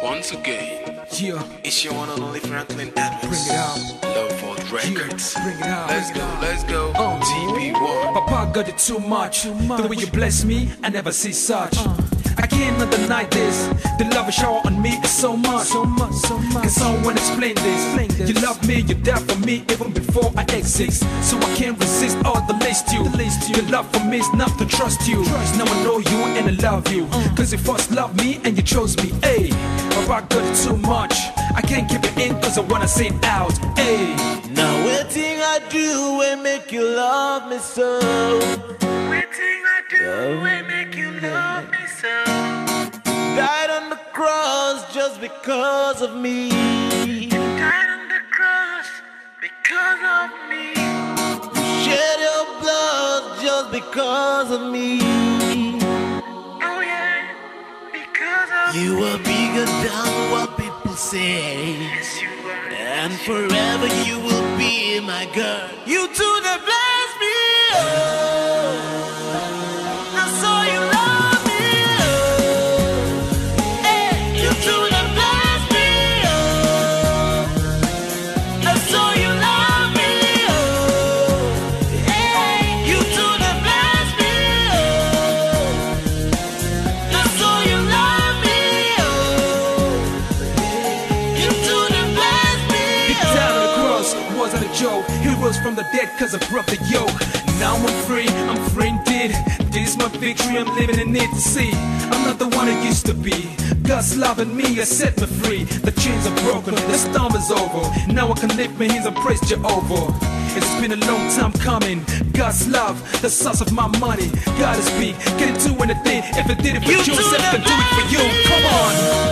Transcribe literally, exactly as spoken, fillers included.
Once again, Yeah, it's your one and only Franklin Edwards. bring it out. Love Vault Records. Yeah, bring it out. Let's go, let's go. Uh. T B one. Papa got it too much. The way you bless me, I never see such. I cannot deny this. The love you shower on me is so much. So much, so much. Can someone explain this? You love me, you die for me even before I exist. So I can't resist all the list you. Your love for me is enough to trust you. Now I know you and I love you. Cause you first loved me and you chose me. Ayy, Papa got it too much. I can't keep it in cause I wanna say it out. Ayy. Now waiting I do will make you love me so. Waiting I do will make you love me so. Died on the cross just because of me. Died on the cross because of me. Shed your blood just because of me. Oh yeah, because of You me. are bigger than what people say. Yes, you are. And forever you will be my girl. You too that bless me. Oh. I saw you love me. Oh. Hey, you too that bless me. Oh. I saw you love me. Oh. Hey, you too that bless me. Oh. I saw you love me. Oh. You too that bless me. He died on the cross, wasn't a joke. He rose from the dead cause I broke the yoke. Now I'm free, I'm free indeed. This is my victory, I'm living in it to see. I'm not the one I used to be. God's loving me, has set me free. The chains are broken, the storm is over. Now I can lift my hands and praise Jehovah. It's been a long time coming. God's love, the source of my money. God is big, can do anything. If it did it for You you, do Seth the can do it for you. Come on.